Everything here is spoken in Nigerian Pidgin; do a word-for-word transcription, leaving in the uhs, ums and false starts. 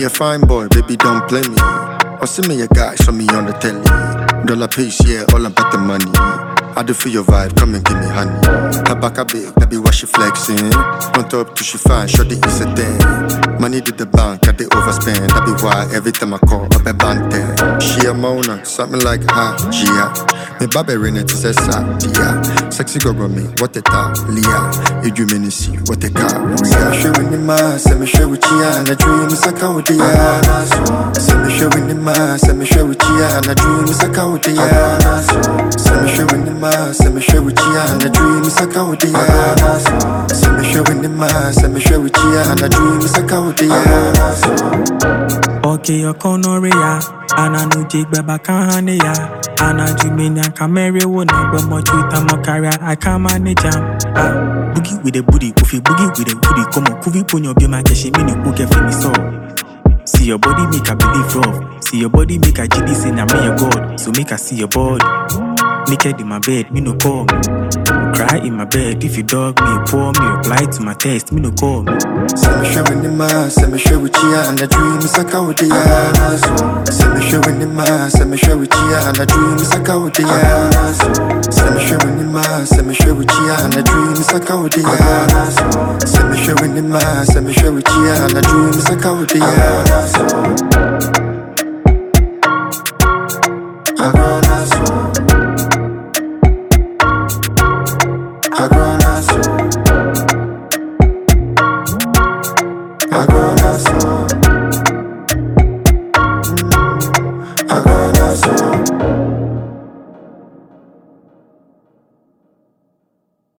a fine boy, baby, don't play me. Or see me a guy, show me on the telly. Dollar piece, yeah, all about the money. I do feel your vibe, come and give me honey. Tabaka big, that be what she flexing. On top to she fine, shorty is a thing. Money to the bank, I they overspend. That be why every time I call, up a bante. She a Mona, something like ha, Gia. Me baby ring it is a sa, dia. Sexy girl me, what the ta, Leah. You do me see, what the car, Ria. Show in the mass, send me show with Gia, and I dream is a cow with dia. Send me show in the mass, send me show with Gia, and I dream is a cow with dia. Send me show in the mass, send me show with Gia, and I dream is a cow with dia. Send me show in the mass, send me show with Gia, and I dream is a cow with dia. Okay, your conoria, and I know Jake Baba can't ya. And I do mean I can marry one, but more truth and more career, I can't manage them. Ah, boogie with a booty, if you boogie with a booty, come on, Kuvi Punyo, be my cash, mean you book for me so. See your body make a believe rough. See your body make a G D say, I'm your God, so make I see your body. Naked in my bed, me no call me. Cry in my bed, if you dog me, pour me, reply to my text, me no call me. Send me show in the mass, send me show with Gia, and I dream is a cow with dia. Send me show in the mass, send me show with Gia, and I dream is a cow with dia. Send me show in the mass, send me show with Gia, and I dream is a cow with dia. Send me show in the mass, send me show with Gia, and I dream is a cow with dia. I grown as well. I grown as well. I grown as well. I grown as well.